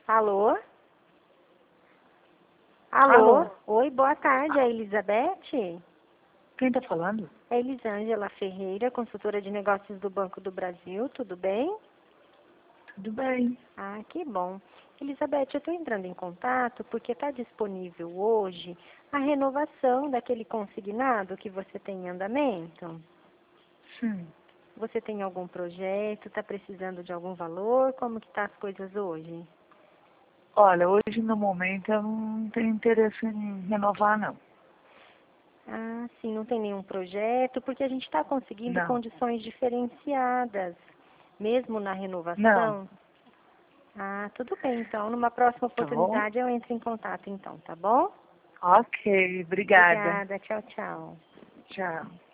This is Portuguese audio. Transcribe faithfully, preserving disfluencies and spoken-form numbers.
Alô? Alô? Alô? Oi, boa tarde, é a Elizabeth? Quem está falando? É Elisângela Ferreira, consultora de negócios do Banco do Brasil, tudo bem? Tudo bem. Ah, que bom. Elizabeth, eu estou entrando em contato porque está disponível hoje a renovação daquele consignado que você tem em andamento. Sim. Você tem algum projeto, está precisando de algum valor? Como que tá as coisas hoje? Olha, hoje no momento eu não tenho interesse em renovar, não. Ah, sim, não tem nenhum projeto, porque a gente está conseguindo Não. condições diferenciadas, mesmo na Não. renovação. Ah, tudo bem, então. Numa próxima Tá bom? oportunidade eu entro em contato, então, tá bom? Ok, obrigada. Obrigada, tchau, tchau. Tchau.